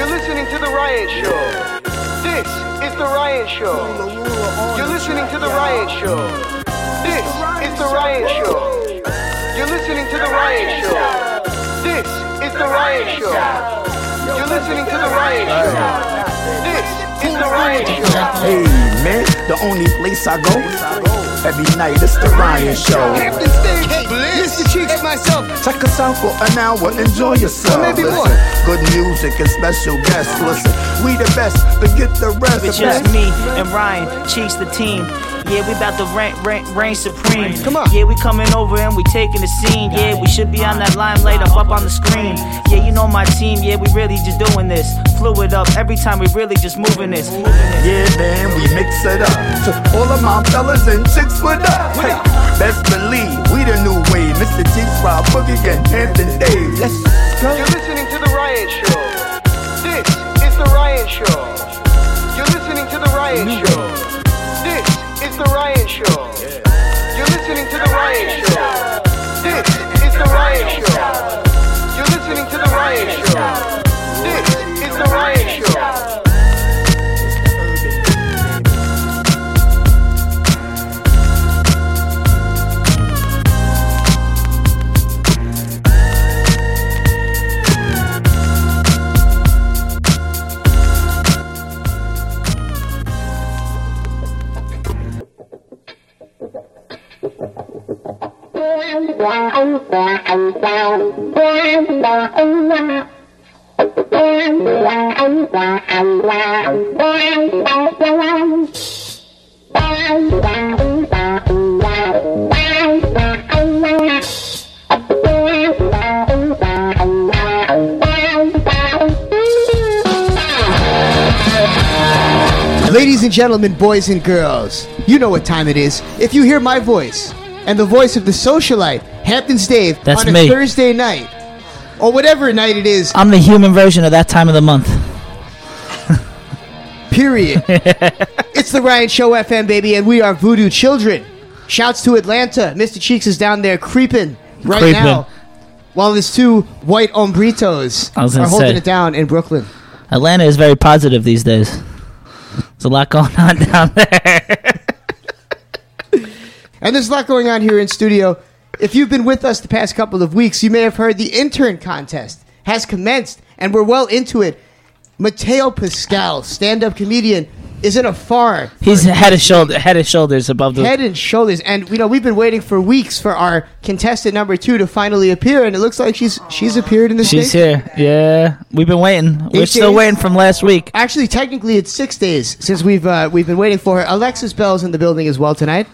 You're listening to The Ryan Show. This is The Ryan Show. You're listening to The Ryan Show. This is The Ryan Show. You're listening to The Ryan Show. This is The Ryan Show. You're listening to The Ryan Show. This is The Ryan Show. Hey man, the only place I go every night is The Ryan Show. Hampton Stage, Mr. Cheeks and myself. Check us out for an hour, enjoy yourself. Maybe more. Listen, good music and special guests. Listen, we the best, forget the rest. It's just me and Ryan, Cheeks the team. Yeah, we about to reign supreme. Come on. Yeah, we coming over and we taking the scene. Yeah, we should be on that limelight up on the screen. Yeah, you know my team. Yeah, we really just doing this. Flew it up every time we really just moving this. Yeah, man, we mix it up. To all of my fellas and chicks with us. Hey, best believe we the new wave. Mr. Cheeks, Rob Boogie, and Hampton Dave. Let's go. You're listening to The Ryan Show. This is The Ryan Show. You're listening to The Ryan Show. This is The Ryan Show. You're listening to The Ryan Show. This is The Ryan Show. You're listening to The Ryan Show. This is The Ryan Show. Ladies and gentlemen, boys and girls, you know what time it is. If you hear my voice and the voice of the socialite, Hampton's Dave, That's on a me. Thursday night, or whatever night it is, I'm the human version of that time of the month. period. It's the Ryan Show FM, baby, and we are Voodoo Children. Shouts to Atlanta. Mr. Cheeks is down there creeping right now, while his two white hombritos I was are gonna holding say. it down in Brooklyn. Atlanta is very positive these days. There's a lot going on down there. And there's a lot going on here in studio. If you've been with us the past couple of weeks, you may have heard the intern contest has commenced, and we're well into it. Mateo Pascal, stand-up comedian, is in a far... He's head and shoulders above the... Head and shoulders. And, you know, we've been waiting for weeks for our contestant number 2 to finally appear, and it looks like she's appeared in the She's States. here. Yeah. We've been waiting. We're still days? waiting from last week. Actually, technically, it's 6 days since we've been waiting for her. Alexis Bell's in the building as well tonight.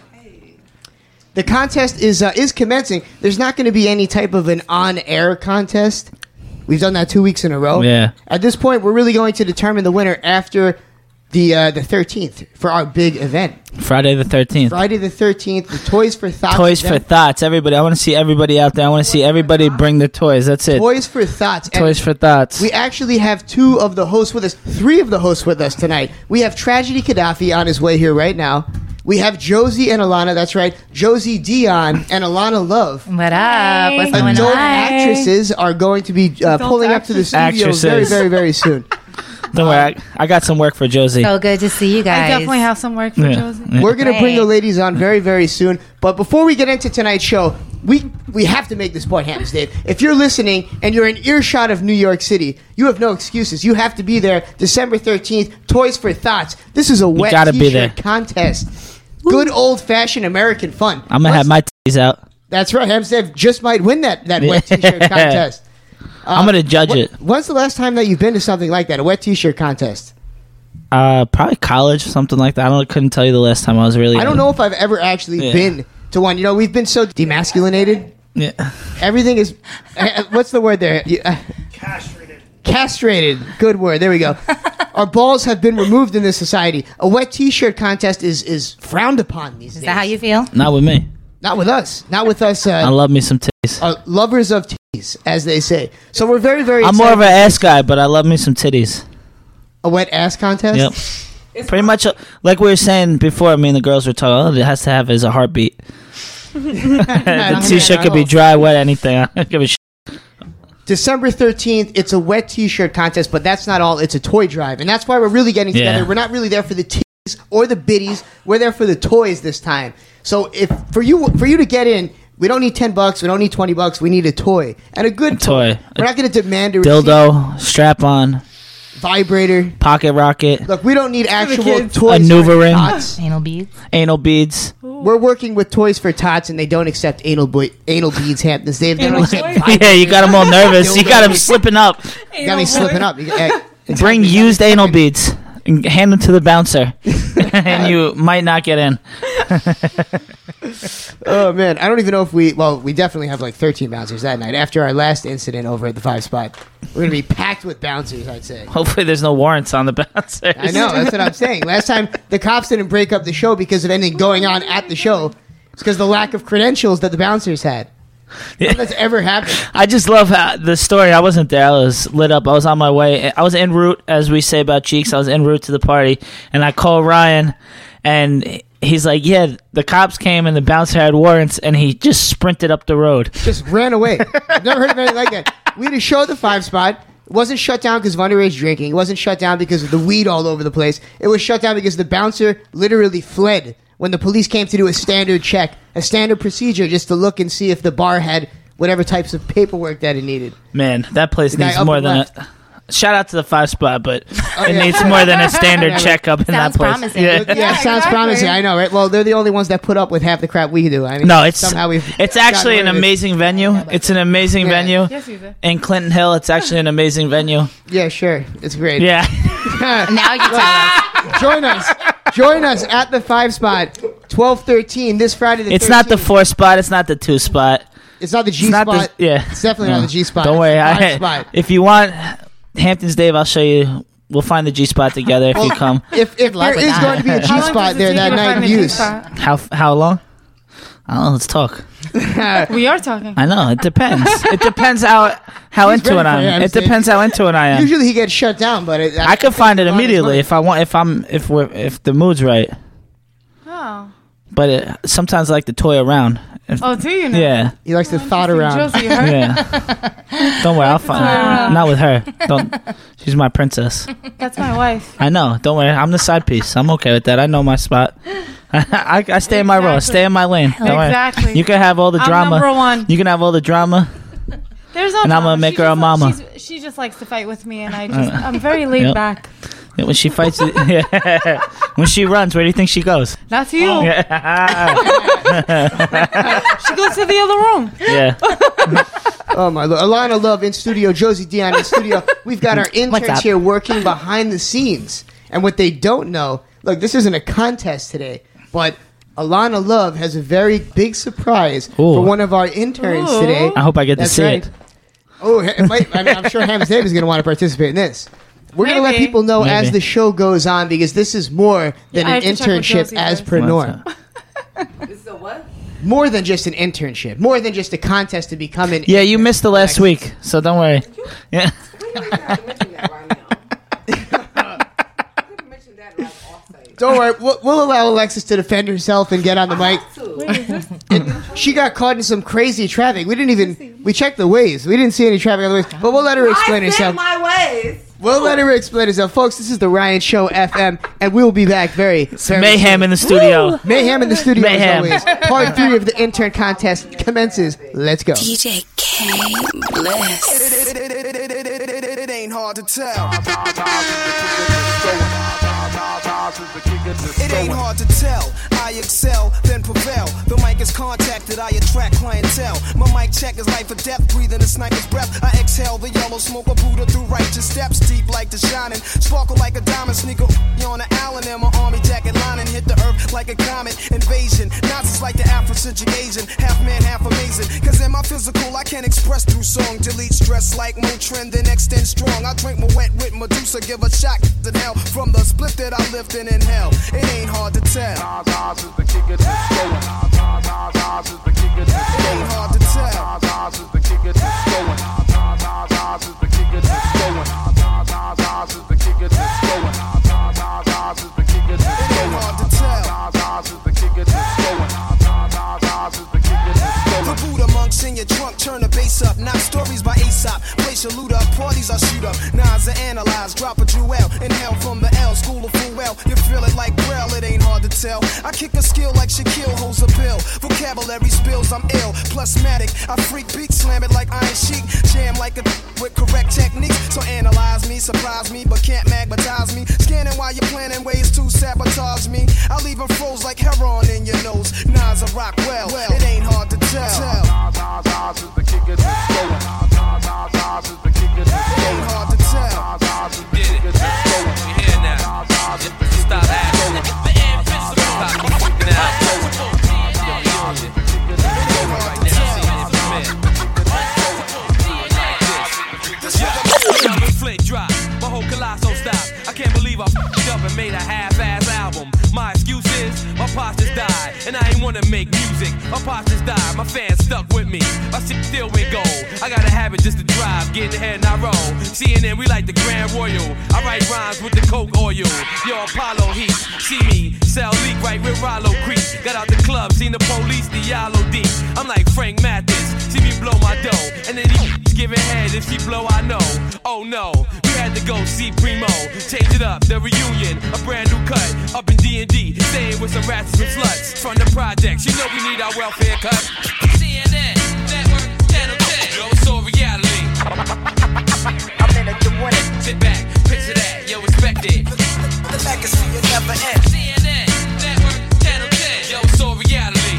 The contest is commencing. There's not going to be any type of an on-air contest. We've done that 2 weeks in a row. Yeah. At this point, we're really going to determine the winner after the 13th for our big event. Friday the 13th. Friday the 13th, the Toys for Thoughts Toys for event. Thoughts. Everybody. I want to see everybody out there. I want to see everybody bring their toys. That's it. Toys for Thoughts. And Toys for Thoughts. we actually have 2 of the hosts with us, 3 of the hosts with us tonight. We have Tragedy Gaddafi on his way here right now. We have Josie and Alana, that's right, Josie Dion and Alana Love. What up? What's going Adult on? actresses are going to be pulling up to the studio Actresses. very, very, very soon. Don't worry. I got some work for Josie. So good to see you guys. I definitely have some work for Yeah. Josie. Yeah. We're going to bring Great. the ladies on very, very soon. But before we get into tonight's show, we have to make this point, Hams, Dave. If you're listening and you're in earshot of New York City, you have no excuses. You have to be there December 13th, Toys for Thoughts. This is a wet gotta be t-shirt there. contest. Good old-fashioned American fun. I'm going to have my titties out. That's right. Hams, Dave just might win that wet t-shirt contest. I'm going to judge it. When's the last time that you've been to something like that, a wet t-shirt contest? Probably college, something like that. Couldn't tell you the last time I was really... I don't know if I've ever actually Yeah. been to one. You know, we've been so demasculinated. Yeah. Everything is... what's the word there? Castrated. Castrated. Good word. There we go. Our balls have been removed in this society. A wet t-shirt contest is frowned upon these days. Is that how you feel? Not with me. Not with us. Not with us I love me some titties. lovers of titties, as they say. So we're very, very I'm more of an excited. ass guy, but I love me some titties. A wet ass contest? Yep. Pretty much like we were saying before, I mean, the girls were talking, it has to have is a heartbeat. The t-shirt could be dry, wet, anything. I don't give a shit. December 13th, it's a wet T-shirt contest, but that's not all. It's a toy drive, and that's why we're really getting together. Yeah. We're not really there for the tees or the biddies. We're there for the toys this time. So if for you to get in, we don't need $10. We don't need $20. We need a toy and a good toy. We're not going to demand a dildo, strap on, vibrator, pocket rocket. Look, we don't need actual toys. A Nuva ring. Anal beads. We're working with Toys for Tots, and they don't accept anal beads. Hamptons. They don't accept. Yeah, you got them all nervous. You got them slipping up. You got me slipping up. Bring used anal beads and hand them to the bouncer, and you might not get in. Oh man, I don't even know if we definitely have like 13 bouncers that night after our last incident over at the 5 Spot. We're gonna be packed with bouncers, I'd say. Hopefully there's no warrants on the bouncers. I know, that's what I'm saying. Last time the cops didn't break up the show because of anything going on at the show. It's because the lack of credentials that the bouncers had. Nothing that's ever happened. I just love how the story. I wasn't there. I was lit up. I was on my way. I was en route, as we say about Cheeks. I was en route to the party, and I called Ryan, and he's like, yeah, the cops came and the bouncer had warrants, and he just sprinted up the road. Just ran away. I've never heard of anything like that. We had a show at the 5 Spot. It wasn't shut down because of underage drinking. It wasn't shut down because of the weed all over the place. It was shut down because the bouncer literally fled when the police came to do a standard check, a standard procedure just to look and see if the bar had whatever types of paperwork that it needed. Man, that place needs more than a... Shout out to the 5 Spot, but it needs sure. more than a standard checkup in that place. Promising. Yeah, sounds promising. I know, right? Well, they're the only ones that put up with half the crap we do. I mean, No, it's somehow it's actually an amazing venue. It's an amazing venue in Clinton Hill. It's actually an amazing venue. Yeah, sure, it's great. Yeah. Now you tell us. Join us at the 5 Spot, 12/13 this Friday. The It's 13th. not the 4 spot. It's not the 2 spot. It's not the G It's not spot. yeah. It's definitely not the G spot. Don't worry. It's the 5 Spot. If you want Hamptons Dave, I'll show you. We'll find the G spot together if you come. If there luck with is that. going to be a G spot there that night in use. How long? I don't know. Let's talk. We are talking. I know. It depends. It depends how into it I am. It depends how into it I am. Usually he gets shut down, but I could find it immediately if I want. If the mood's right. Oh. But sometimes I like to toy around. Oh, do you know? Yeah. He likes to thought around. Josie, her? Yeah. Don't worry, I'll find. Not with her. Don't. She's my princess. That's my wife. I know. Don't worry. I'm the side piece. I'm okay with that. I know my spot. I stay in my role. Stay in my lane. Don't worry. Exactly. You can have all the I'm drama. number one. You can have all the drama. There's no And I'm drama. gonna make She her a just- mama. She just likes to fight with me, and I'm very laid Yep. back. When she fights, when she runs, where do you think she goes? That's you. Yeah. She goes to the other room. Yeah. Oh my Lord. Alana Love in studio, Josie Dion in studio. We've got our What's interns up? here working behind the scenes. And what they don't know, look, this isn't a contest today, but Alana Love has a very big surprise for one of our interns Ooh. today. I hope I get to That's see right. it. Oh, it might, I'm sure Hammond Dave is going to want to participate in this. We're going to let Maybe. people know as Maybe. the show goes on because this is more than I an have to check with internship Josie as first. per What's norm. that? This is a what? More than just an internship. More than just a contest to become an Yeah, you missed the last week, so don't worry. Yeah. We don't have to mention that right now. You can mention that like off-site. Don't worry, we'll allow Alexis to defend herself and get on the mic. She got caught in some crazy traffic. We checked the Waze. We didn't see any traffic on the Waze, but we'll let her explain I herself. set my ways. We'll let her explain herself. Folks, this is the Ryan Show FM, and we'll be back very Mayhem in the studio. Mayhem in the studio Mayhem. as always. Part 3 of the intern contest commences. Let's go. DJ K Bliss. It ain't hard to tell. It ain't hard to tell. I excel, then prevail. The mic is contacted, I attract clientele. My mic check is life or death, breathing a sniper's breath. I exhale the yellow smoke of Buddha through righteous steps, deep like the shining, sparkle like a diamond, sneaker on the island, and my army jacket lining hit the earth like a comet. Invasion, Nazis like the Afrocentric Asian, half man, half amazing. Cause in my physical, I can express through song, delete stress like Motrin, then extend strong. I drink my wet with Medusa, give a shock to hell from the split that I lift and inhale. It ain't hard to tell. It ain't hard to The Buddha monks in your trunk, turn the bass up, not stories by Aesop. eyes, drop a jewel. Inhale from the L, school of full well. You feel it like Braille, it ain't hard to tell. I kick a skill like Shaquille holds a bill. Vocabulary spills, I'm ill. Plusmatic, I freak beat, slam it like Iron Sheik. Jam like a with correct techniques. So analyze me, surprise me, but can't magnetize me. Scanning while you're planning ways to sabotage me. I leave them froze like heroin in your nose. Nas a rock well, it ain't hard to tell. Nas is the kicker that's going. Nas is the kicker that's going. It ain't hard to tell. Nas is the kicker that's going. We here now. Stop acting. Stop freaking out. Flint drop, my whole colossal stop. I can't believe I f***ed up and made a half-ass album. My excuse is, my pops just died, and I ain't wanna make music. My pops just died, my fans stuck with me. My shit still went gold. I got a habit just to drive, get ahead and I roll. CNN, we like the Grand Royal. I write rhymes with the Coke oil. Yo, Apollo Heat, see me, sell leak right with Rollo Creek. Got out the club, seen the police, the Yellow D. I'm like Frank Mathis, see me blow my dough, and then he giving head if she blow, I know. Oh no, we had to go see Primo, change it up, the reunion, a brand new cut, up in D&D, staying with some rats and some sluts from the projects. You know we need our welfare cut. CNN, Network, Channel 10, yo, it's all reality. I'm in it to win it. Sit back, picture that, yo, respect it. The legacy will never end. CNN, Network, Channel 10, yo, it's all reality.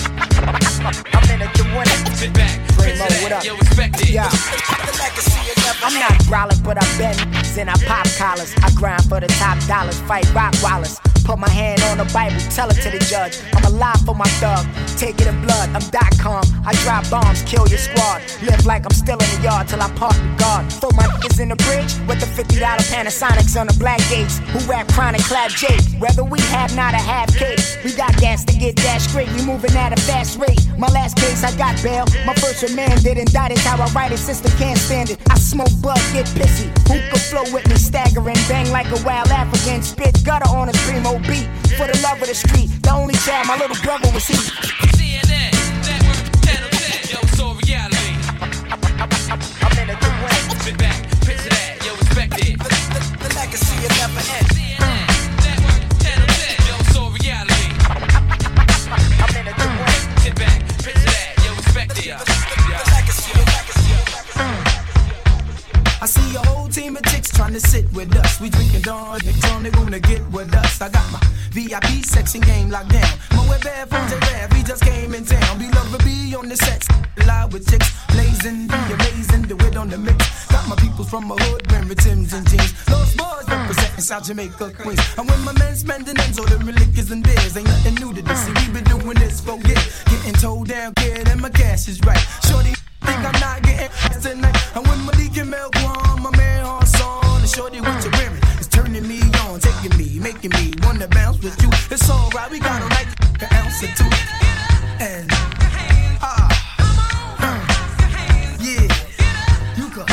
I'm in it to win it. Sit back, picture that, yo, respect it. Yeah. I'm not growling, but I bend and I pop collars. I grind for the top dollars, fight rock wallers. Put my hand on the Bible, tell it to the judge. I'm alive for my thug, take it in blood. I'm .com, I drop bombs, kill your squad. Live like I'm still in the yard till I park the guard. Throw my niggas in the bridge with the $50 Panasonics on the black gates. Who rap chronic, clap Jake. Whether we have not a half cake, we got gas to get that straight. We moving at a fast rate. My last case, I got bail. My first remanded, indicted how I write it. System can't stand it. I smoke bud, get pissy. Who could flow with me, staggering, bang like a wild African. Spit gutter on a Primo beat. For the love of the street, the only child my little brother was he. CNN, Network, Channel 10, yo, it's all reality. I'm in a good way. Sit back, picture that, yo, respect it. The legacy will never end. CNN, Network, Channel 10, yo, it's all reality. I'm in a good way. Sit back, picture that, yo, respect it. The legacy will never end. I see a whole team of chicks trying to sit with us. We drinking Dawn, they wanna get with us. I got my VIP section game locked down. My web headphones are rare, we just came in town. We love to be on the sex, live with chicks, blazing, be amazing, do it on the mix. Got my peoples from my hood, wearing Timbs and jeans. Lost boys representing South Jamaica, Queens. And when my men spending ends, ordering liquors and beers, ain't nothing new to this. See, we been doing this for years. Getting told down, kid, and my cash is right. Shorty think I'm not getting tonight. And when Malik and Mel Kwan, my man Hassan, and shorty what you wearing, it's turning me on, taking me, making me wanna bounce with you. It's alright, we got a right an ounce or two. And yeah, you go.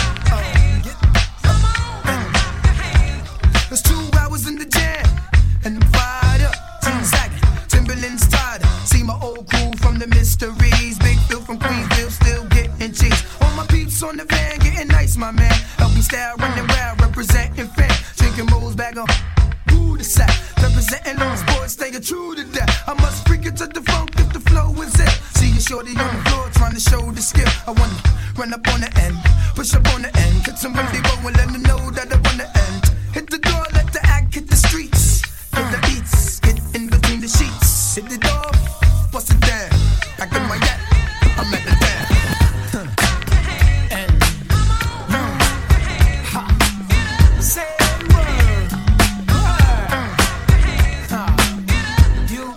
There's 2 hours in the jam, and I'm fired up. Team sagging, Timberland's tied up. See my old crew from the mysteries, Big Phil from Queensville, still getting cheese. All my peeps on the van, getting nice, my man. Help me style, running wild, representing fan. Drinking rolls back on who the side. Representing on sports, staying true to that. I must freak it to the funk if the flow is it. See you shorty on the floor, trying to show the skill. I wanna run up on the end, push up on the end. Get somebody rolling, let them know that I wanna end. Hit the door, let the act hit the streets. Hit the beats, get in between the sheets. Hit the door, bust it down. Back in my yacht, I'm at the dam. And say word, you.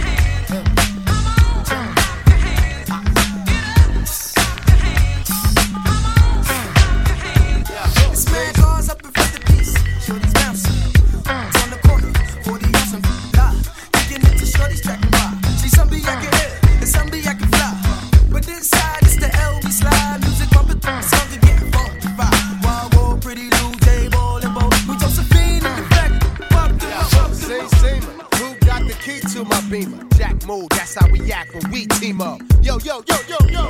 This man calls up in front of the piece. Shorty's bouncing. On the corner, 40 ounce and fly. Kicking into Shorty's tracking by. See somebody I can hit, and somebody I can fly. But this side is the LB slide. Music bumping through the songs and getting funkified. Wild World, Pretty Lou, J-Ball and Bo. We Josephine in the back. Say, who got the key to my beamer? Jack move, that's how we act when we team up. Yo, yo, yo, yo, yo.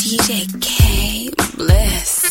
DJ K Bliss.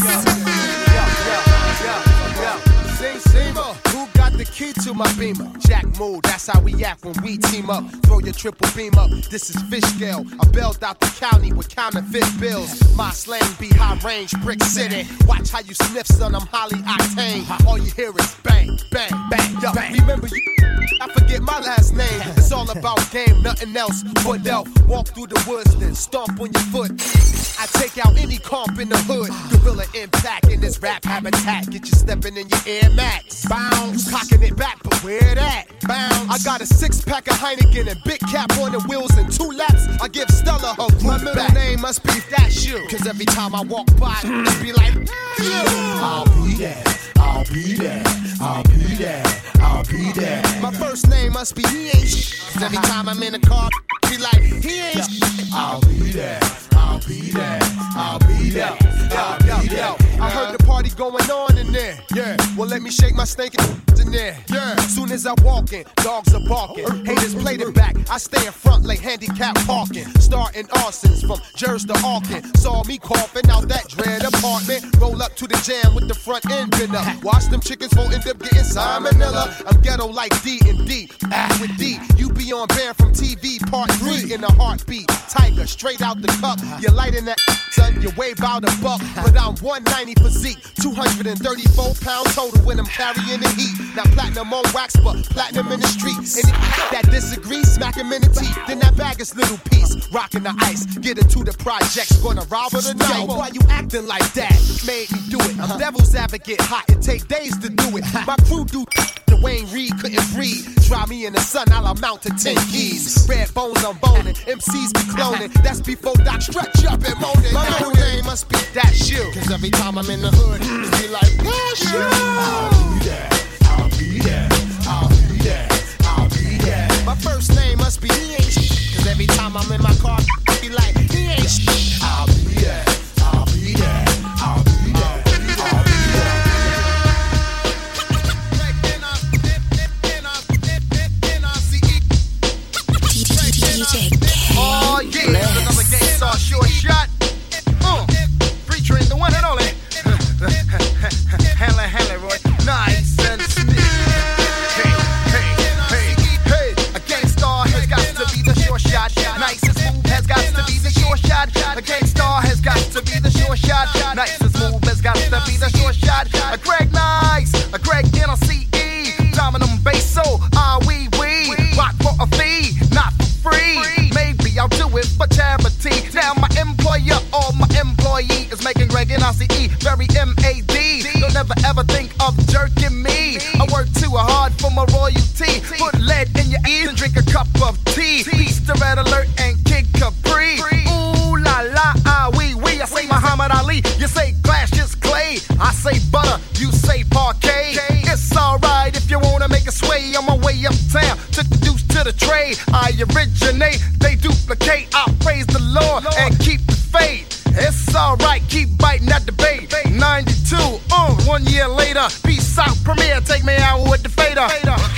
Seamer, who got the key to my beamer? Jack Mood, that's how we act when we team up. Throw your triple beam up, this is fish scale. I bailed out the county with counterfeit bills. My slang be high range, brick city. Watch how you sniff, son, I'm highly octane. All you hear is bang, bang, bang. Yo, remember you, I forget my last name. It's all about game, nothing else but elf. Walk through the woods, then stomp on your foot. I take out any comp in the hood. Gorilla impact in this rap habitat. Get you stepping in your Air Max. Bounce, you cocking it back, but where that? Bounce. I got a 6-pack of Heineken and big cap on the wheels and 2 laps. I give Stella her groove. My middle name must be That's You. Cause every time I walk by, it be like, I'll be there, I'll be there, I'll be there, I'll be there. My first name must be He Ain't Cause every time I'm in the car, be like, He Ain't I'll be there, I'll be there, I'll be there, I'll be there. I heard the party going on in there, yeah. Well, let me shake my stinking in there, yeah. Soon as I walk in, dogs are barking. Haters played it back, I stay in front like handicap parking. Starting arsons from Jersey to Auckland. Saw me coughing out that dread apartment. Roll up to the jam with the front end been up. Watch them chickens won't end up getting salmonella. I'm ghetto like D and D. With D, you be on band from TV part 3 in a heartbeat. Tiger, straight out the cup. You're lighting that son, you weigh about $1, but I'm 190 physique, 234 pounds total when I'm carrying the heat. Now platinum on wax, but platinum in the streets. Any that disagree, smack him in the teeth. Then that bag is little piece, rocking the ice. Get into the projects, gonna rob her tonight. Yo, why you acting like that? Made me do it. I'm devil's advocate, hot. It take days to do it. My crew do the Wayne Reed couldn't breathe. Dry me in the sun, I'll amount to 10 keys. Red bones, I'm boning. MCs be cloning. That's before Doc stretch up and moaning. My middle name must be That's You. Cause every time I'm in the hood, it be like, That's You. I'll be there, I'll be there, I'll be there, I'll be there. My first name must be He Ain't Cause every time I'm in my car, it be like, He Ain't I'll be there, I'll be there, I'll be there, I'll be there. Oh yeah, another game star short shot. Featuring the one and only Hanley Roy. Nice and stiff. Hey, a gang star has got to be the short shot. Nice and smooth has got to be the short shot. A gang star has got to be the short shot. Nice and smooth has got to be the short shot. A Greg Nice, a Greg NLCE, Dominum Basso, we rock for a fee, not for free. Maybe I'll do it for charity. Now my employer or my employee is making Greg and ICE very M.A.D. Don't never ever think of jerking me. I work too hard for my royalty. Put lead in your ears and drink a cup of tea. Peace to Red Alert and Kid Capri. Ooh la la, we. I say Muhammad Ali, you say glass is clay. I say butter, you say parquet. It's alright if you wanna make a sway. On my way uptown, took the deuce to the trade. I originate, they duplicate. I praise the Lord and keep the faith. It's alright, keep biting at the bait. 92, 1 year later. Peace out, premiere, take me out with the fader.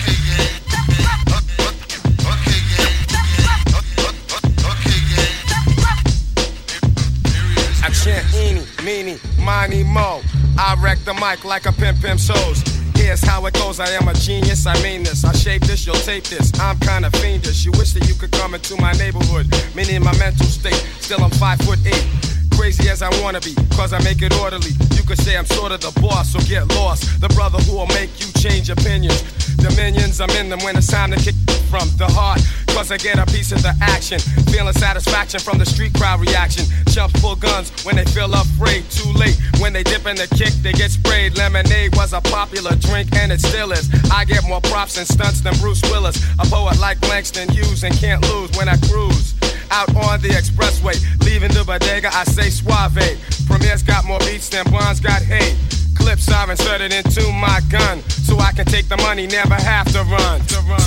I chant eeny, meeny, miny, mo. I wreck the mic like a pimp shows. Here's how it goes, I am a genius, I mean this. I shape this, you'll tape this, I'm kinda fiendish. You wish that you could come into my neighborhood. Meaning my mental state, still I'm 5'8". Crazy as I wanna be, cause I make it orderly. You could say I'm sort of the boss, so get lost. The brother who will make you change opinions. Dominions, I'm in them when it's time to kick from the heart. Cause I get a piece of the action. Feeling satisfaction from the street crowd reaction. Chumps pull guns when they feel afraid. Too late, when they dip in the kick, they get sprayed. Lemonade was a popular drink and it still is. I get more props and stunts than Bruce Willis. A poet like Langston Hughes and can't lose when I cruise out on the expressway, leaving the bodega, I say suave. Premier's got more beats than Bonds got hate. Clips are inserted into my gun, so I can take the money, never have to run.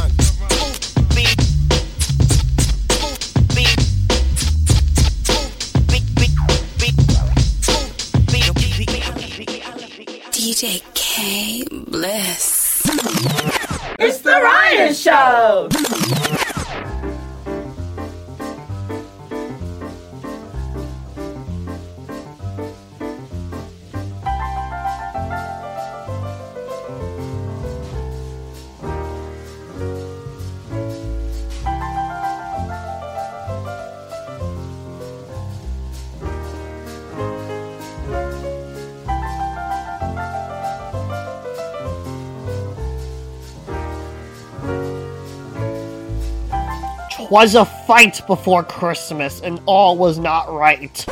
DJ K Bliss. It's the Ryan Show. 'Twas a fight before Christmas, and all was not right.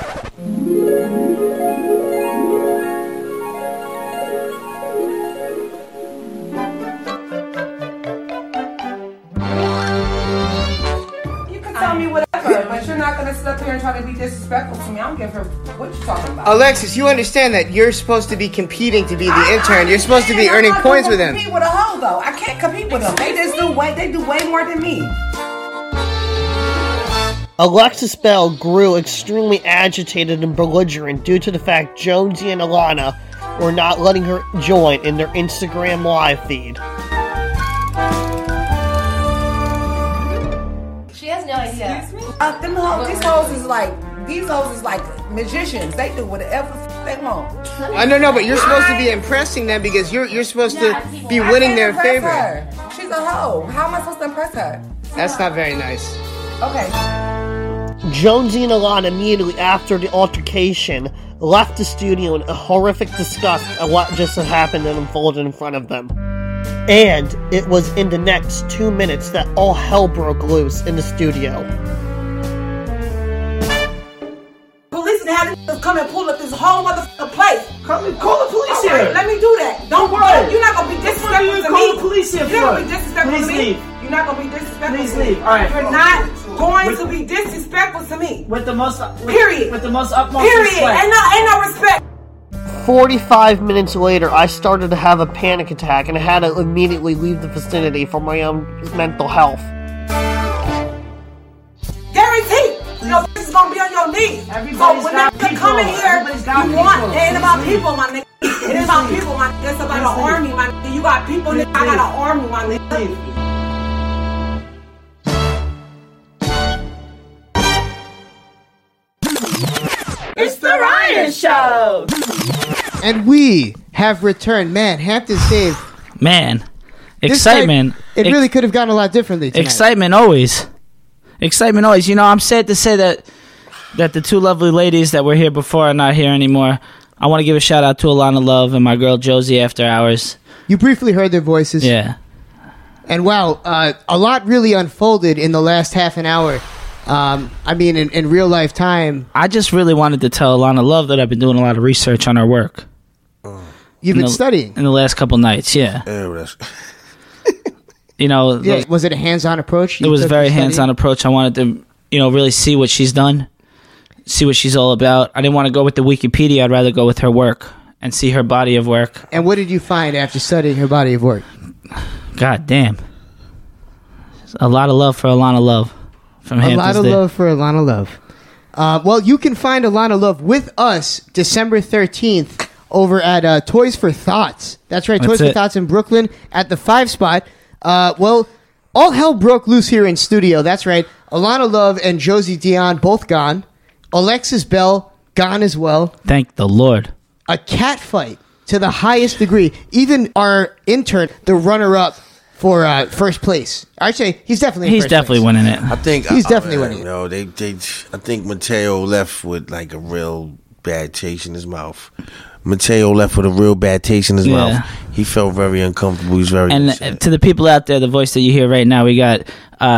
You can tell me whatever, but you're not gonna sit up here and try to be disrespectful to me. I don't give a what you talking about. Alexis, you understand that you're supposed to be competing to be the intern. You're supposed to be earning points with him. I compete with a hoe though. I can't compete with them. They do way more than me. Alexis Bell grew extremely agitated and belligerent due to the fact Jonesy and Alana were not letting her join in their Instagram live feed. She has no idea. Excuse me? These hoes is like magicians. They do whatever they want. I don't know, but you're supposed to be impressing them because you're supposed to be winning their favor. Her. She's a hoe. How am I supposed to impress her? That's not very nice. Okay. Jonesy and Alana immediately after the altercation left the studio in a horrific disgust at what just had happened and unfolded in front of them. And it was in the next 2 minutes that all hell broke loose in the studio. Police had to come and pull up this whole motherfucking place. Call the police here. Right, let me do that. Don't worry. You're not gonna be disrespectful to me. Call the police here. You're not gonna be disrespectful Please to me. leave. You're not gonna be disrespectful Please to me. leave. All right. You're not going to be disrespectful to me. With the most period. With the most utmost period. respect. Ain't no respect. 45 minutes later, I started to have a panic attack and I had to immediately leave the vicinity for my own mental health. Guaranteed. This is gonna be on your knees. So when they come in here, you want, it ain't about people, my nigga. It ain't about people, my nigga. It's about an army, my nigga. You got people, nigga. I got an army, my nigga. It's the Ryan Show. And we have returned. Man, Hampton's Dave. Man, excitement. It really could have gone a lot differently tonight. Excitement always. Excitement always. You know, I'm sad to say that the two lovely ladies that were here before are not here anymore. I want to give a shout out to Alana Love and my girl Josie After Hours. You briefly heard their voices. Yeah. And wow, a lot really unfolded in the last half an hour. I mean, in real life time. I just really wanted to tell Alana Love that I've been doing a lot of research on her work. You've been studying? In the last couple nights, yeah. You know, was it a hands-on approach? It was a very hands-on approach. I wanted to, really see what she's done, see what she's all about. I didn't want to go with the Wikipedia. I'd rather go with her work and see her body of work. And what did you find after studying her body of work? God damn. A lot of love for Alana Love from Hamptons. A lot of love for Alana Love. Well, you can find Alana Love with us December 13th over at Toys for Thoughts. That's right, Toys for Thoughts in Brooklyn at the 5 spot. Well, all hell broke loose here in studio. That's right. Alana Love and Josie Dion both gone. Alexis Bell gone as well. Thank the Lord. A cat fight to the highest degree. Even our intern, the runner-up for first place. Actually, he's definitely winning it. I think he's definitely winning it. No, I think Mateo left with like a real bad taste in his mouth. Mateo left with a real bad taste in his mouth. He felt very uncomfortable. He's very upset. To the people out there, the voice that you hear right now, we got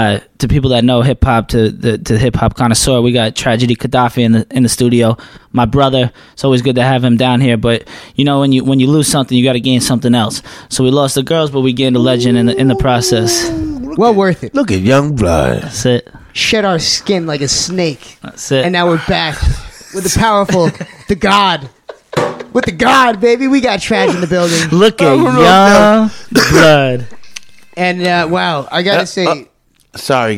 to people that know hip hop, to the hip hop connoisseur, we got Tragedy Gaddafi in the studio. My brother, it's always good to have him down here. But when you lose something, you got to gain something else. So we lost the girls, but we gained a legend in the process. Well worth it. Look at Young Blood. That's it. Shed our skin like a snake. That's it. And now we're back with the powerful, the God. With the God, baby. We got Trash in the building. Look at Young Blood. And, wow, I got to say. Sorry,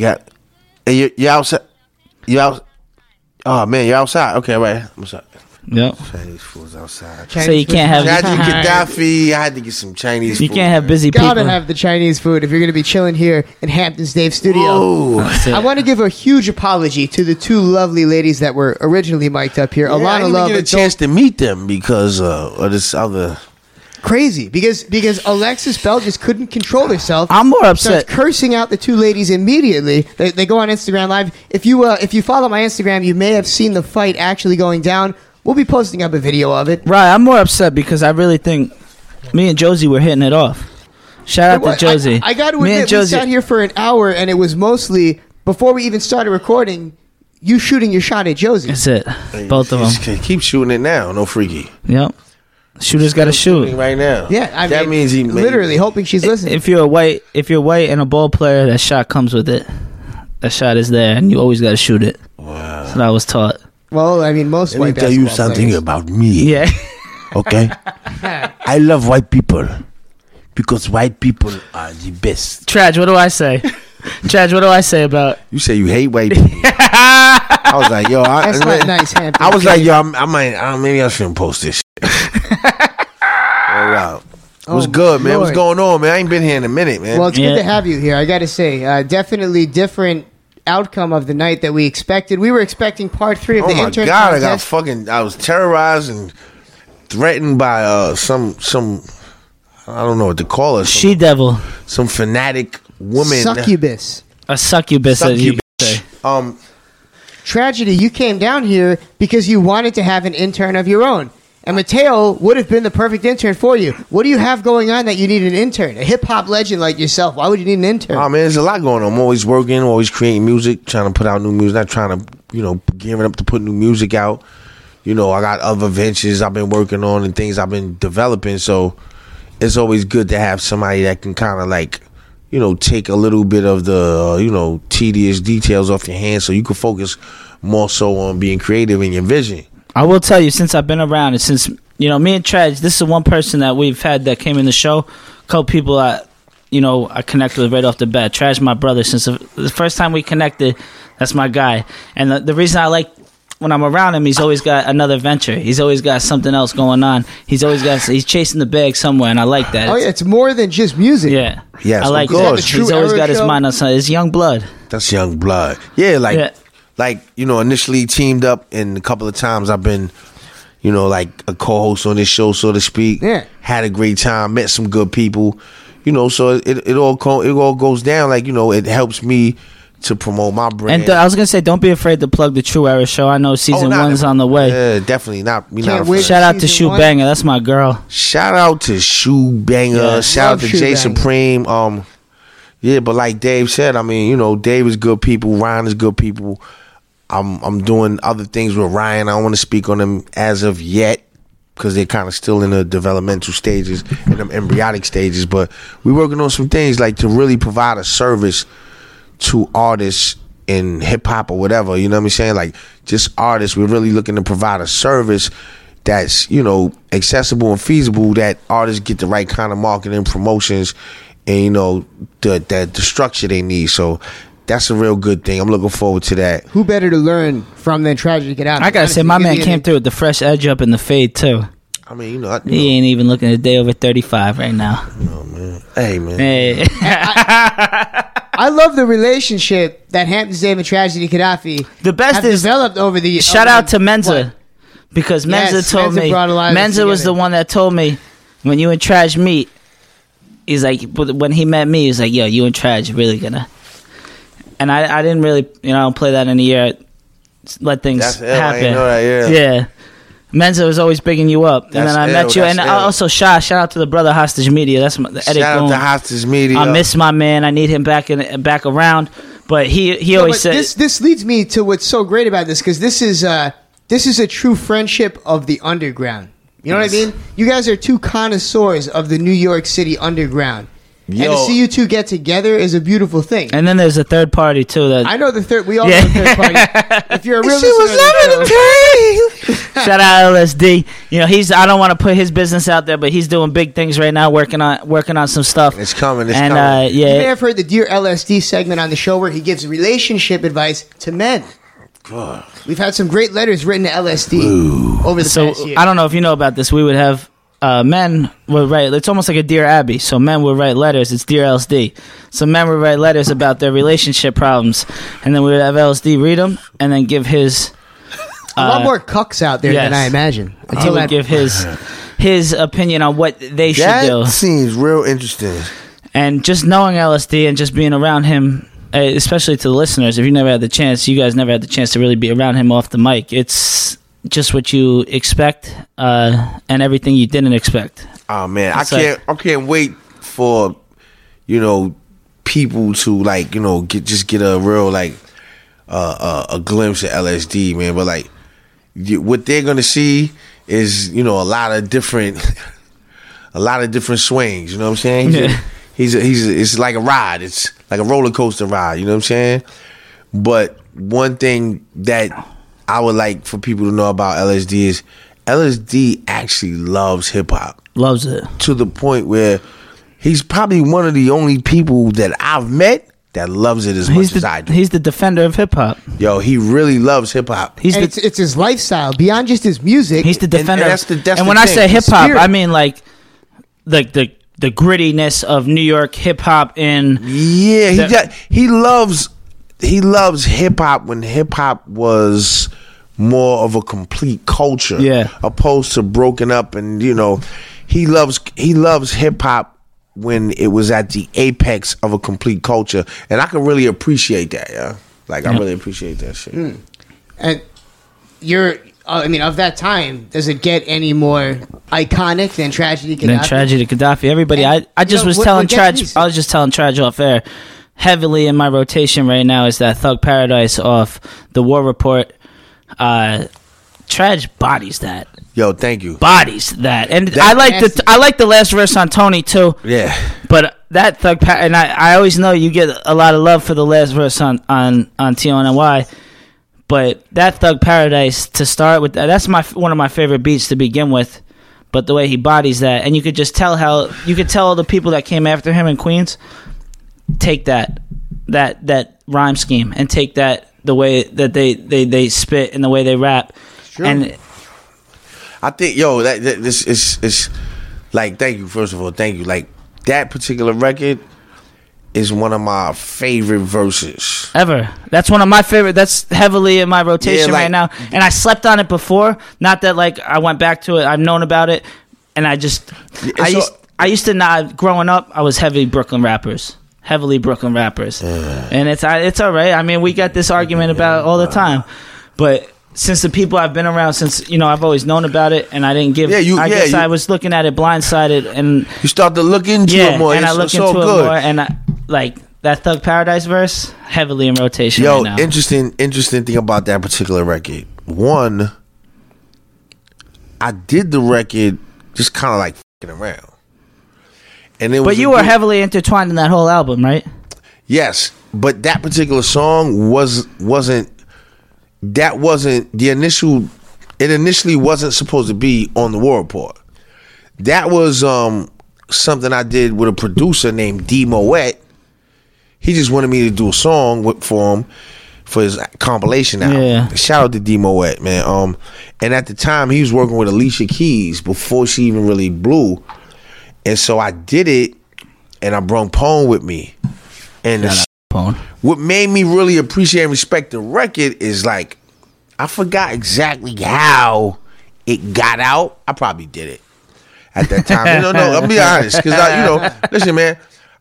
you outside? You out? Oh, man, you're outside. Okay, right. I'm sorry. Yep. Chinese food's outside. So you can't have Gaddafi. I had to get some Chinese food. You can't have busy people. Gotta have the Chinese food if you're going to be chilling here in Hampton's Dave studio. Whoa. I want to give a huge apology to the two lovely ladies that were originally mic'd up here. Yeah, Alana I didn't Love. get a chance to meet them because of this other. Crazy because Alexis Bell just couldn't control herself. I'm more upset. Starts cursing out the two ladies immediately. They go on Instagram Live. If you follow my Instagram, you may have seen the fight actually going down. We'll be posting up a video of it. Right, I'm more upset because I really think me and Josie were hitting it off. Shout out to Josie. I got to admit, we sat here for an hour and it was mostly before we even started recording, you shooting your shot at Josie. That's it. Both of them. Keep shooting it now. No freaky. Yep. Shooter's got to shoot right now. Yeah, that means he literally hoping she's listening. If you're white and a ball player, that shot comes with it. That shot is there, and you always got to shoot it. Wow. That's what I was taught. Well, I mean, most white basketball players. Let me tell you something about me. Yeah. Okay? I love white people because white people are the best. Traj, what do I say? Traj, what do I say about... You say you hate white people. I was like, yo... That's not nice, Hampton. I was like, yo, maybe I shouldn't post this shit. Wow. It was good, man. Lord. What's going on, man? I ain't been here in a minute, man. Well, it's good to have you here. I got to say, definitely different outcome of the night that we expected. We were expecting part 3 of the intern contest. I was terrorized and threatened by some I don't know what to call it. She devil. Some fanatic woman. Succubus. A succubus. Tragedy, you came down here because you wanted to have an intern of your own. And Mateo would have been the perfect intern for you. What do you have going on that you need an intern? A hip-hop legend like yourself. Why would you need an intern? Oh, man, there's a lot going on. I'm always working, always creating music, trying to put out new music. Not trying to, gearing up to put new music out. I got other ventures I've been working on and things I've been developing. So it's always good to have somebody that can kind of take a little bit of the, tedious details off your hands so you can focus more so on being creative in your vision. I will tell you, since I've been around and since, me and Traj, this is one person that we've had that came in the show. A couple people I connected with right off the bat. Traj, my brother, since the first time we connected, that's my guy. And the reason I like when I'm around him, he's always got another venture. He's always got something else going on. He's chasing the bag somewhere, and I like that. Oh, yeah, it's more than just music. Yeah. Yes, I like of course. He's always got his mind on something. It's young blood. That's young blood. Yeah, initially teamed up, and a couple of times I've been, like a co-host on this show, so to speak. Yeah. Had a great time, met some good people, so it all goes down. It helps me to promote my brand. And I was going to say, don't be afraid to plug the True Era show. I know season 1's on the way. Yeah, definitely not. Not afraid. Shout out to Shoe Banger. That's my girl. Shout out to Shoe Banger. Yeah, shout out to Jay Supreme. Yeah, but like Dave said, Dave is good people. Ryan is good people. I'm doing other things with Ryan. I don't want to speak on them as of yet because they're kind of still in the developmental stages, in them embryonic stages. But we're working on some things like to really provide a service to artists in hip hop or whatever. You know what I'm saying? Like just artists. We're really looking to provide a service that's accessible and feasible, that artists get the right kind of marketing, promotions, and the structure they need. So that's a real good thing. I'm looking forward to that. Who better to learn from than Tragedy Gaddafi? I gotta say, my man came through with the fresh edge up and the fade too. I mean, he ain't even looking a day over 35 right now. No, man. Hey, man. Hey. I love the relationship that Hampton's Dave and Tragedy Gaddafi the best is developed over the years. Shout out to Menza. Because Menza told me, Menza was the one that told me when you and Traj meet, he's like, when he met me, he's like, yo, you and Traj really gonna. And I didn't really, I don't play that in a year. Let things happen. I know that, yeah. Menza was always bigging you up. And then I met you. And also, shout out to the brother Hostage Media. That's the edit. Shout out to Hostage Media. I miss my man. I need him back around. But he always said. This leads me to what's so great about this, because this is a true friendship of the underground. You know what I mean? You guys are two connoisseurs of the New York City underground. Yo. And to see you two get together is a beautiful thing. And then there's a third party too. That I know the third. We all know the third party. If you're a real shout out LSD. I don't want to put his business out there, but he's doing big things right now, working on some stuff. It's coming. You may have heard the Dear LSD segment on the show where he gives relationship advice to men. God. We've had some great letters written to LSD over the past year. I don't know if you know about this. We would have. Men would write, it's almost like a Dear Abby. So men would write letters. It's Dear LSD. So men would write letters about their relationship problems, and then we would have LSD read them and then give his a lot more cucks out there than I imagine. He would give his opinion on what they should do. That seems real interesting. And just knowing LSD and just being around him, especially to the listeners, if you guys never had the chance to really be around him off the mic, it's just what you expect and everything you didn't expect. Oh man, I can't wait for people to like, you know, get a real like a glimpse of LSD, man. But like what they're gonna see is, you know, a lot of different swings. You know what I'm saying? It's like a ride. It's like a roller coaster ride. You know what I'm saying? But one thing that I would like for people to know about LSD is LSD actually loves hip hop. Loves it to the point where he's probably one of the only people that I've met that loves it as much as I do. He's the defender of hip hop. Yo, he really loves hip hop. It's his lifestyle beyond just his music. He's the defender. And when I say hip hop, I mean like the grittiness of New York hip hop. He loves hip hop when hip hop was more of a complete culture, opposed to broken up. And you know, he loves hip hop when it was at the apex of a complete culture, and I can really appreciate that. I really appreciate that shit. And of that time, does it get any more iconic than Tragedy Gaddafi? Everybody, I was just telling Traj off air. Heavily in my rotation right now is that Thug Paradise off the War Report. Traj bodies that. Yo, thank you. Bodies that, and I like the last verse on Tony too. Yeah, but that Thug and I always know you get a lot of love for the last verse on TONY. But that Thug Paradise to start with, that's one of my favorite beats to begin with. But the way he bodies that, and you could just tell all the people that came after him in Queens take that rhyme scheme and take that the way that they spit and the way they rap. Sure. And I think this is like, thank you, first of all, thank you. Like that particular record is one of my favorite verses ever. That's one of my favorite. That's heavily in my rotation right now. And I slept on it before. Not that like I went back to it. I've known about it, and I used to not growing up. I was heavily Brooklyn rappers, and it's all right. I mean, we got this argument about it all the time, but since the people I've been around since, I've always known about it, and I didn't give. I guess I was looking at it blindsided, and you start to look into it more. And I look into it more, and like that Thug Paradise verse, heavily in rotation. Yo, right now. interesting thing about that particular record. One, I did the record just kind of like fucking around, and it was. But you were heavily intertwined in that whole album, right? Yes, but that particular song wasn't the initial. It initially wasn't supposed to be on the War Report. That was something I did with a producer named D Moet. He just wanted me to do a song for him for his compilation album. Yeah. Shout out to D Moet, man. And at the time he was working with Alicia Keys before she even really blew. And so I did it, and I brought Pone with me. And what made me really appreciate and respect the record is like, I forgot exactly how it got out. I probably did it at that time. No, I'll be honest, because listen, man,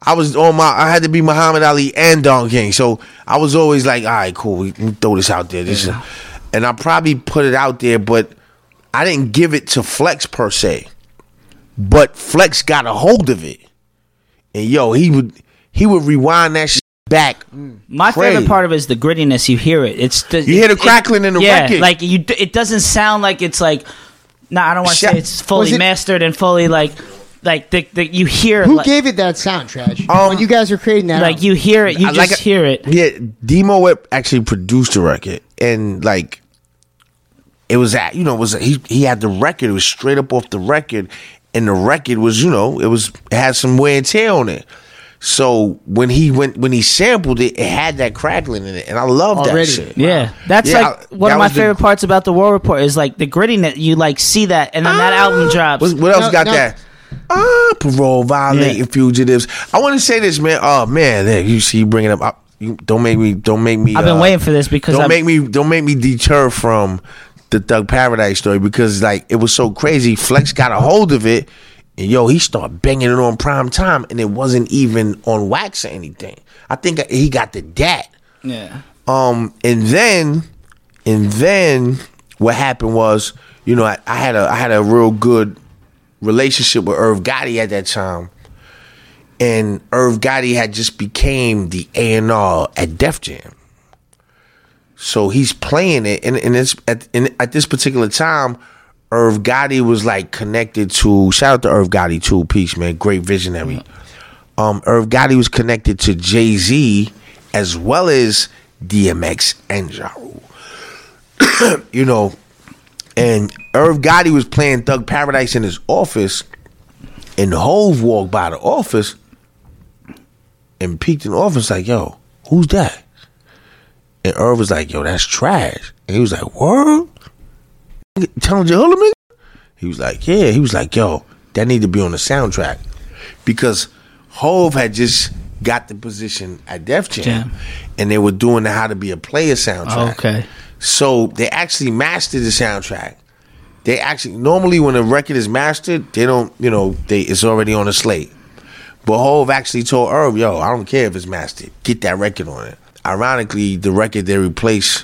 I had to be Muhammad Ali and Don King, so I was always like, all right, cool, we can throw this out there. And I probably put it out there, but I didn't give it to Flex per se. But Flex got a hold of it, and he would rewind that shit back. My favorite part of it is the grittiness. You hear it. You hear the crackling in the record. Like it doesn't sound like it's like. No, I don't want to say it's fully mastered and fully like you hear. Who gave it that sound, Traj? When you guys were creating that, like you hear it, you just hear it. Yeah, D Moet actually produced the record, and like it was he had the record. It was straight up off the record, and the record was it had some wear and tear on it. So when he sampled it, it had that crackling in it, and I love that shit. Yeah, that's one of my favorite parts about the War Report is like the grittiness. You like see that, and then that album drops. What else got that? Parole, violating fugitives. I want to say this, man. Oh man, you see, you bring it up. Don't make me. I've been waiting for this because don't make me deter from the Thug Paradise story, because like it was so crazy. Flex got a hold of it. And he started banging it on prime time, and it wasn't even on wax or anything. I think he got the dat. Yeah. And then what happened was, I had a real good relationship with Irv Gotti at that time, And Irv Gotti had just became the A&R at Def Jam. So he's playing it, and it's at this particular time, Irv Gotti was like connected to. Shout out to Irv Gotti too, peace man, great visionary. Irv Gotti was connected to Jay-Z as well as DMX and Ja Rule. You know, and Irv Gotti was playing Thug Paradise in his office, and Hove walked by the office and peeked in the office like, "Yo, who's that?" And Irv was like, "Yo, that's trash." And he was like, "Word? Telling your hood nigga?" He was like, "Yeah." He was like, "Yo, that need to be on the soundtrack," because Hove had just got the position at Def Jam, and they were doing the How to Be a Player soundtrack. Okay. So they actually mastered the soundtrack. They actually, normally when a record is mastered, they don't, you know, it's already on the slate. But Hove actually told Irv, "Yo, I don't care if it's mastered. Get that record on it." Ironically, the record they replaced,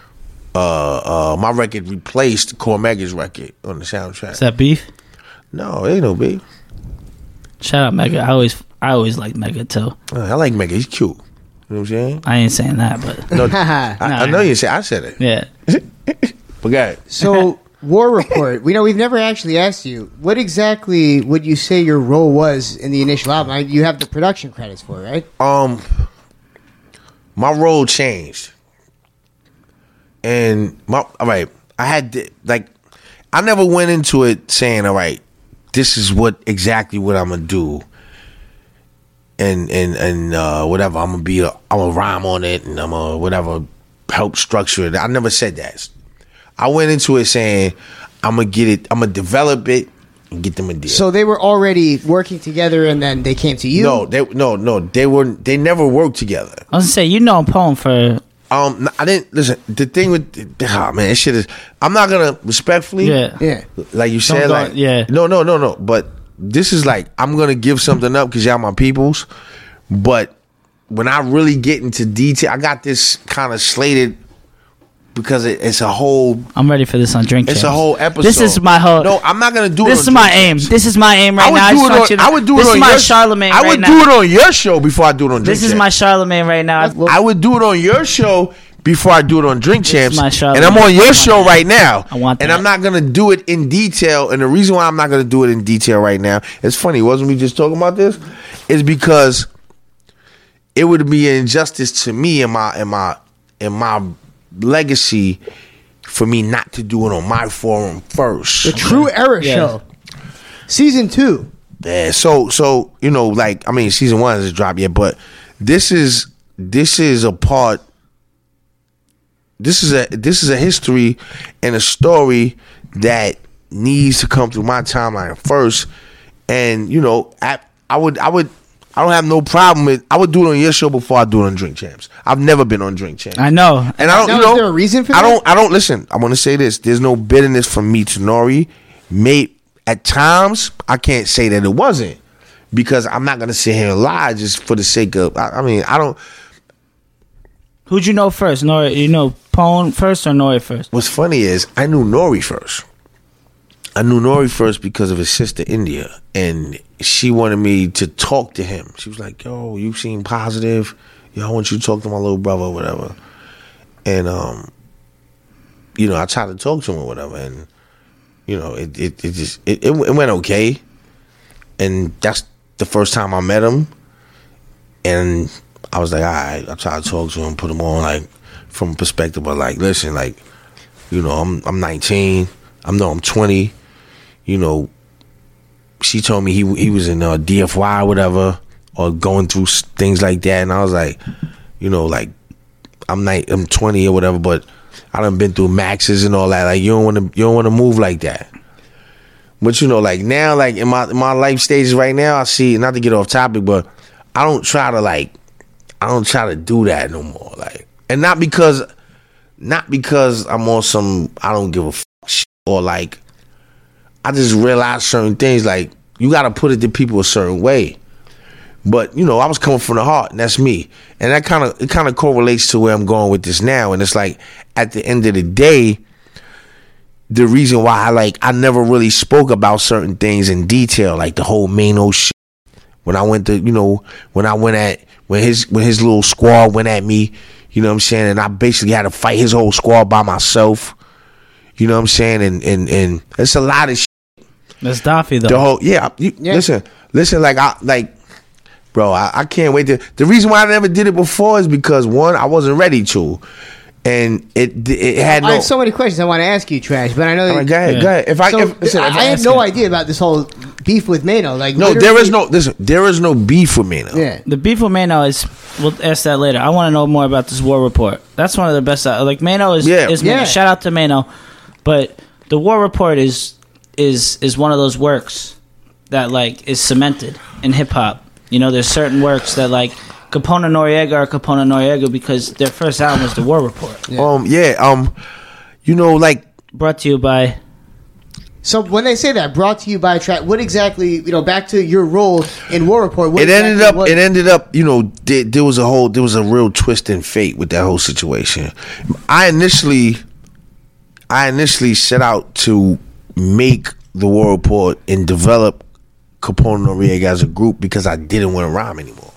my record replaced Cormega's record on the soundtrack. Is that beef? No, it ain't no beef. Shout out Mega. I always liked Mega too. I like Mega. He's cute. You know what I'm saying? I ain't saying that, but no, I know you said. I said it. Yeah. But go ahead. So, War Report. We've never actually asked you what exactly would you say your role was in the initial album. You have the production credits for it, right? My role changed, and all right. I had I never went into it saying, "All right, this is what I'm gonna do." And whatever, I'm gonna rhyme on it, and I'm gonna whatever help structure it. I never said that. I went into it saying I'm gonna develop it and get them a deal. So they were already working together, and then they came to you. They never worked together. I was gonna say, you know Poem for. I didn't listen. The thing with man, that shit is. I'm not gonna respectfully. Yeah. Like you said, No. But this is like I'm gonna give something up because y'all my peoples. But when I really get into detail, I got this kind of slated because it's a whole. I'm ready for this on Drink Champs. It's a whole episode. This is my whole. No, I'm not gonna do it. This is my aim. This is my aim right now. I would do it on. This is my Charlemagne. I would do it on your show before I do it on Drink Champs. This is my Charlemagne right now. I would do it on your show before I do it on Drink Champs. And I'm on your show right now. I want that. And I'm not gonna do it in detail. And the reason why I'm not gonna do it in detail right now, it's funny, wasn't we just talking about this? Is because it would be an injustice to me and my legacy for me not to do it on my forum first. The True Era Show, season 2. Yeah. So season 1 hasn't dropped yet, but this is a part. This is a history and a story that needs to come through my timeline first. And I don't have no problem with. I would do it on your show before I do it on Drink Champs. I've never been on Drink Champs. I know, and I don't. Is there a reason for that? I don't listen. I want to say this. There's no bitterness from me to Nori. At times, I can't say that it wasn't because I'm not gonna sit here and lie just for the sake of. I don't. Who'd you know first, Nori? You know Pone first or Nori first? What's funny is I knew Nori first. I knew Nori first because of his sister India, and she wanted me to talk to him. She was like, "Yo, you seem positive. Yo, I want you to talk to my little brother or whatever." And I tried to talk to him or whatever, and it went okay. And that's the first time I met him, and I was like, all right, I tried to talk to him, put him on like from a perspective of like, listen, like, I'm 19, I'm 20. She told me he was in DFY or whatever, or going through things like that, and I was like, like I'm 20 or whatever, but I done been through maxes and all that. Like you don't want to move like that. But like now, like in my life stages right now, I see, not to get off topic, but I don't try to do that no more. Like, and not because I'm on some I don't give a fuck shit, or like I just realized certain things, like you got to put it to people a certain way. But I was coming from the heart, and that's me. And that kind of correlates to where I'm going with this now. And it's like at the end of the day, the reason why I never really spoke about certain things in detail, like the whole Mano shit, when I went to, when his little squad went at me, you know what I'm saying, and I basically had to fight his whole squad by myself. You know what I'm saying? And it's a lot of shit. That's Daffy though. The whole listen, bro, I can't wait to. The reason why I never did it before is because one, I wasn't ready to, and it had no. I have so many questions I want to ask you, Trash, but I know. Go ahead. I had no idea about this whole beef with Mano. Like, no, there is no beef with Mano. Yeah, the beef with Mano is. We'll ask that later. I want to know more about this war report. That's one of the best. Like Mano is Mano. Shout out to Mano, but the war report is one of those works that like is cemented in hip hop. You know, there's certain works that like Capone and Noriega are Capone and Noriega because their first album was the War Report. Brought to you by. So when they say that, brought to you by Trash, what exactly? Back to your role in War Report. It ended up. There was a real twist in fate with that whole situation. I initially set out to make the War Report and develop Capone and Noriega as a group because I didn't want to rhyme anymore.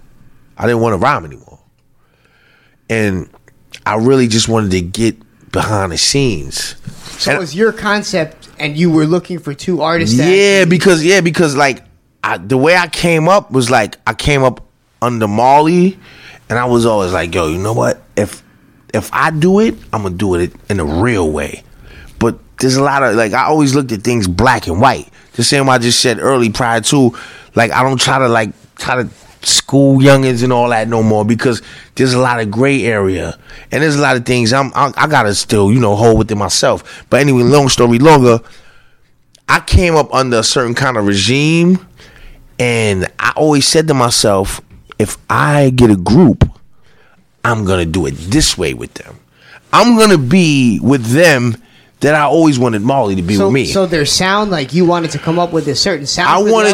And I really just wanted to get behind the scenes. So it was your concept and you were looking for two artists? Because like the way I came up was like I came up under Marley and I was always like, yo, you know what? If I do it, I'm going to do it in a real way. But there's a lot of, like, I always looked at things black and white. The same way I just said early prior to, like, I don't try to school youngins and all that no more because there's a lot of gray area. And there's a lot of things I got to still, hold within myself. But anyway, long story longer, I came up under a certain kind of regime and I always said to myself, if I get a group, I'm going to do it this way with them. I'm going to be with them that I always wanted Marley to be with me. So their sound, like you wanted to come up with a certain sound.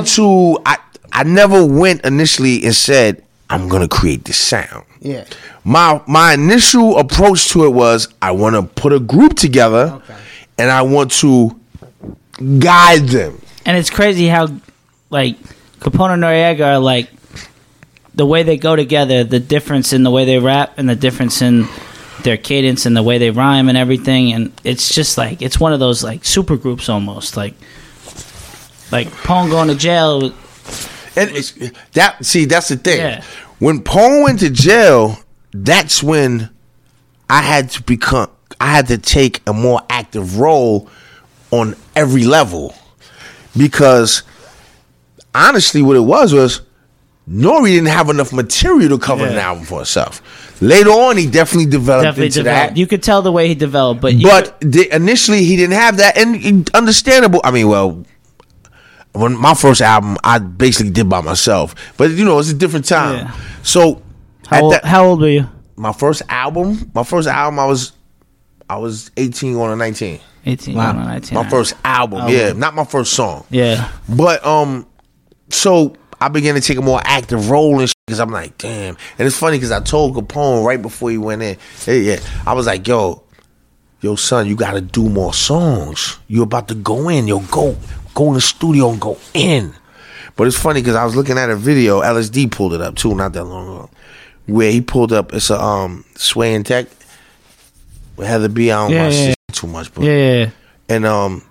I never went initially and said, I'm going to create this sound. Yeah. My initial approach to it was, I want to put a group together and I want to guide them. And it's crazy how, like, Capone and Noriega are like, the way they go together, the difference in the way they rap and the difference in their cadence and the way they rhyme and everything, and it's just like it's one of those like super groups almost like Pone going to jail. And that's the thing. Yeah. When Pone went to jail, that's when I had to take a more active role on every level because honestly, what it was Nori didn't have enough material to cover an album for himself. Later on, he definitely developed that. You could tell the way he developed, but initially he didn't have that, and understandable. I mean, when my first album, I basically did by myself, but it's a different time. Yeah. So, how old were you? My first album, I was 18 going to 19. 18 going to 19. My first album, not my first song. Yeah, but so I began to take a more active role in because I'm like, damn. And it's funny because I told Capone right before he went in, I was like, yo, son, you got to do more songs. You about to go in. Go in the studio and go in. But it's funny because I was looking at a video. LSD pulled it up too, not that long ago, where he pulled up. It's a Sway and Tech with Heather B. I don't want to say too much, but and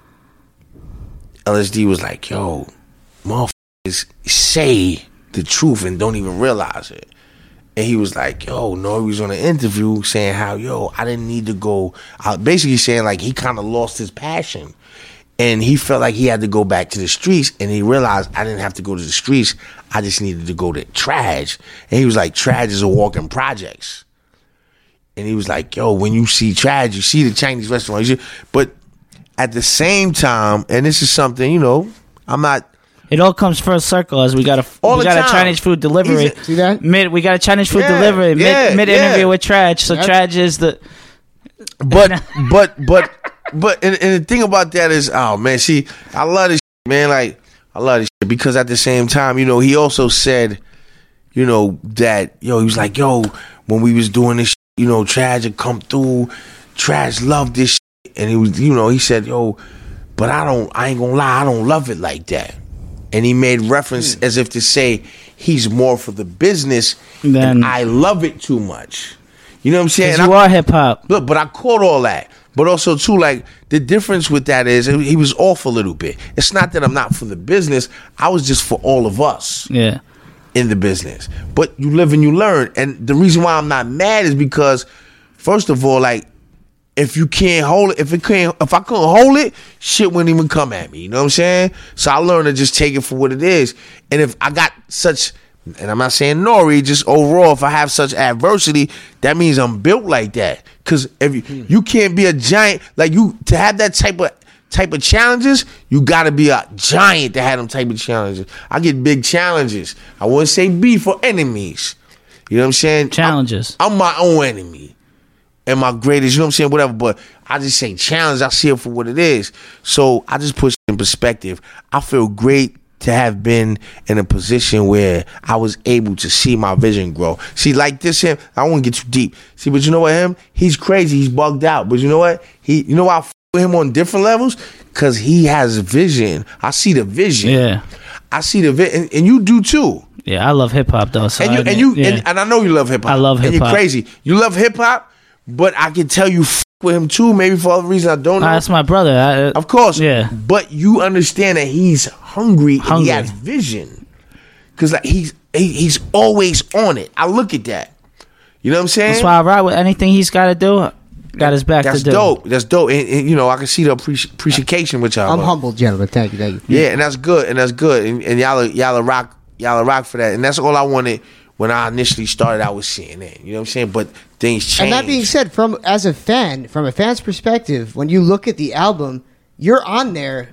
LSD was like, yo, motherfuckers say the truth and don't even realize it. And he was like, yo, Nori was on an interview saying how, I didn't need to go out. Basically saying like he kind of lost his passion. And he felt like he had to go back to the streets. And he realized I didn't have to go to the streets. I just needed to go to Trash. And he was like, Trash is a walking projects. And he was like, yo, when you see Trash, you see the Chinese restaurant. But at the same time, and this is something, I'm not. It all comes full circle as we got a Chinese food delivery. See that? We got a Chinese food delivery mid interview with Trash. So Trash is the. But and the thing about that is, oh man, see, I love this shit, man. Like I love this shit because at the same time, he also said, that he was like, when we was doing this, Trash had come through. Trash loved this shit. And he was, he said, but I ain't gonna lie, I don't love it like that. And he made reference as if to say he's more for the business and I love it too much. You know what I'm saying? You are hip hop. Look, but I caught all that. But also too, like, the difference with that is he was off a little bit. It's not that I'm not for the business. I was just for all of us. Yeah. In the business. But you live and you learn. And the reason why I'm not mad is because, first of all, like, if you can't hold it, if I couldn't hold it, shit wouldn't even come at me. You know what I'm saying? So I learned to just take it for what it is. And if I got such, and I'm not saying Nori, just overall, if I have such adversity, that means I'm built like that. Because if you can't be a giant, like you, to have that type of challenges, you got to be a giant to have them type of challenges. I get big challenges. I wouldn't say B for enemies. You know what I'm saying? Challenges. I'm my own enemy. And my greatest, you know what I'm saying, whatever, but I just say challenge, I see it for what it is. So I just push it in perspective. I feel great to have been in a position where I was able to see my vision grow. See, like this him, I won't get too deep. See, but you know what, him? He's crazy, he's bugged out. But you know what? You know why I f with him on different levels? Because he has vision. I see the vision. Yeah. I see the vision, and you do too. Yeah, I love hip hop though. So And I know you love hip hop. I love hip hop. And you're crazy. You love hip hop. But I can tell you with him too, maybe for other reasons I don't know. That's my brother. Of course. Yeah. But you understand that he's hungry. And he has vision. Because like he's always on it. I look at that. You know what I'm saying? That's why I ride with anything he's got to do. Got his back to do. That's dope. And you know, I can see the appreciation with y'all. I'm humbled, gentlemen. Thank you. Yeah, and that's good. And y'all rock for that. And that's all I wanted. When I initially started out with CNN, you know what I'm saying? But things changed. And that being said, from a fan's perspective, when you look at the album, you're on there.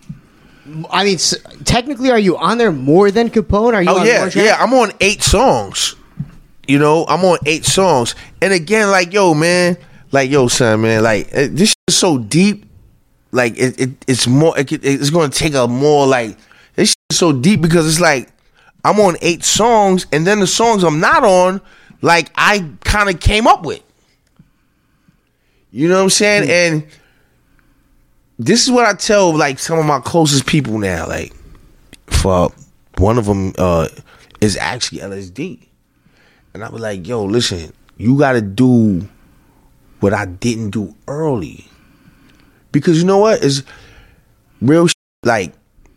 I mean, technically, are you on there more than Capone? Are you on more tracks? Yeah, I'm on 8 songs. You know, I'm on 8 songs. And again, like, yo, man, like, yo, son, man, like, this shit is so deep. Like, it's more, it's going to take a more, like, this shit is so deep because it's like, I'm on 8 songs, and then the songs I'm not on, like, I kind of came up with. You know what I'm saying? And this is what I tell, like, some of my closest people now. Like, for one of them is actually LSD. And I was like, yo, listen, you got to do what I didn't do early. Because you know what? It's real like,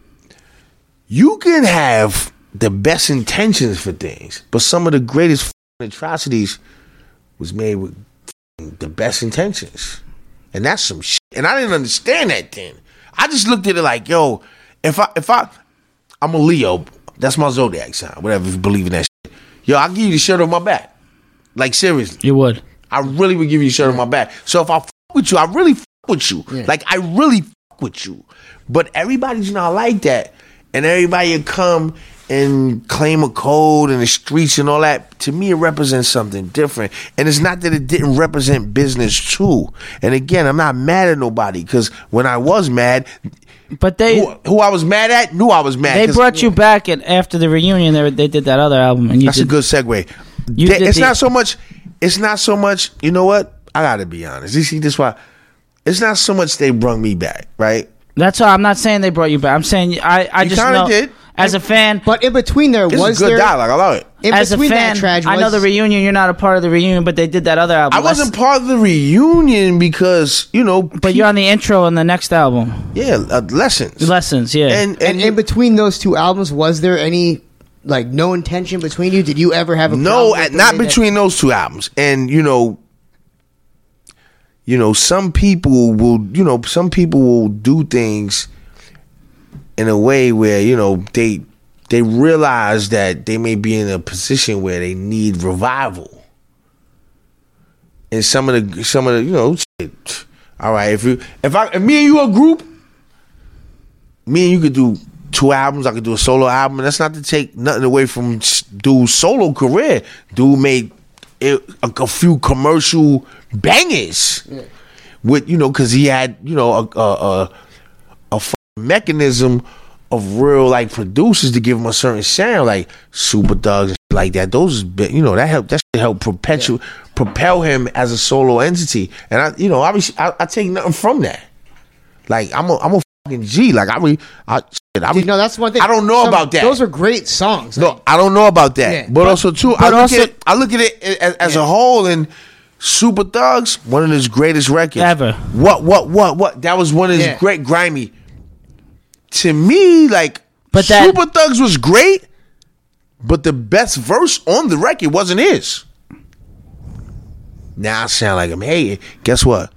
you can have the best intentions for things, but some of the greatest atrocities was made with the best intentions, and that's some shit. And I didn't understand that then. I just looked at it like, yo, if I'm a Leo, that's my zodiac sign, whatever, if you believe in that shit. Yo, I'll give you the shirt on my back. Like, seriously. You would. I really would give you the shirt on my back. So if I fuck with you, I really fuck with you. Yeah. Like, I really fuck with you. But everybody's not like that. And everybody will come and claim a code in the streets and all that. To me, it represents something different. And it's not that it didn't represent business too. And again, I'm not mad at nobody, because when I was mad, but they who I was mad at knew I was mad. They brought you back, and after the reunion, they did that other album. And that's a good segue. It's not so much. It's not so much. You know what? I gotta be honest. You see, this why it's not so much they brought me back, right? That's why I'm not saying they brought you back. I'm saying I just know did. As a fan, but in between there was good dialogue. I love it. As a fan, I know the reunion. You're not a part of the reunion, but they did that other album. I wasn't part of the reunion because, you know. But you're on the intro in the next album. Yeah, Lessons. Yeah. And in between those 2 albums, was there any like no intention between you? Did you ever have a problem? Not between those 2 albums. And you know, some people will do things in a way where, you know, they realize that they may be in a position where they need revival. And some of the you know, shit. All right, if me and you a group, me and you could do 2 albums. I could do a solo album. And that's not to take nothing away from dude's solo career. Dude made a few commercial bangers. Yeah. With, you know, because he had, you know, a mechanism of real, like, producers to give him a certain sound, like Super Thugs and shit like that. Those, you know, that helped propel him as a solo entity. And I, you know, obviously I take nothing from that. Like, I'm a fucking G. Like, Dude, no, that's one thing. I don't know about that. Those are great songs. No, I don't know about that. Yeah. But also too, I look at it as a whole, and Super Thugs, one of his greatest records ever. What? That was one of his great grimy. To me, like, Super Thugs was great, but the best verse on the record wasn't his. Now I sound like I'm hating. Guess what?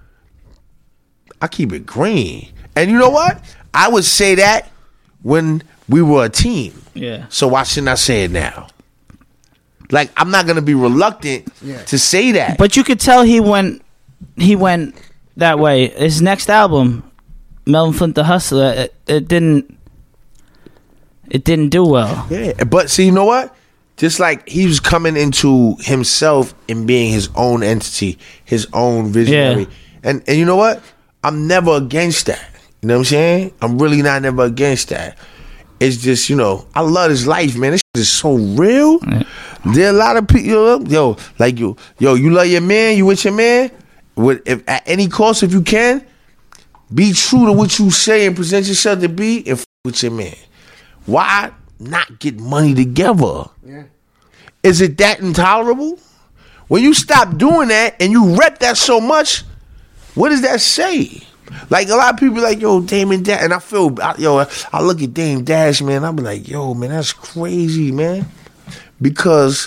I keep it green. And you know what? I would say that when we were a team. Yeah. So why shouldn't I say it now? Like, I'm not going to be reluctant to say that. But you could tell he went that way. His next album, Melvin Flint the Hustler, it didn't do well. Yeah, but see, you know what? Just like he was coming into himself and being his own entity, his own visionary. Yeah. And you know what? I'm never against that. You know what I'm saying? I'm really not never against that. It's just, you know, I love his life, man. This shit is so real. Yeah. There are a lot of people, you love your man, you with your man. If at any cost, if you can, be true to what you say and present yourself to be, and with your man. Why not get money together? Yeah. Is it that intolerable? When you stop doing that and you rep that so much, what does that say? Like, a lot of people like, yo, Dame Dash, and I look at Dame Dash, man, I'll be like, yo, man, that's crazy, man. Because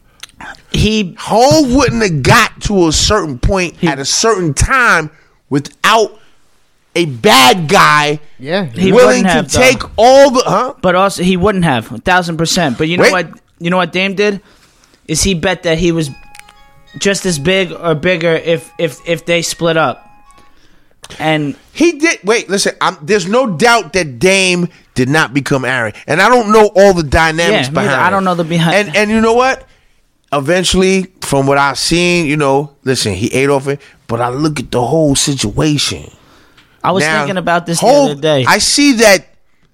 Hov wouldn't have got to a certain point at a certain time without a bad guy willing to take all the But also he wouldn't have 1,000%. But you know what Dame did? Is he bet that he was just as big or bigger if they split up. And he did. Wait, listen. There's no doubt that Dame did not become Aaron, and I don't know all the dynamics behind it. I don't know the behind. And you know what? Eventually, from what I've seen, you know, listen, he ate off it, but I look at the whole situation. I was thinking about this the other day. I see that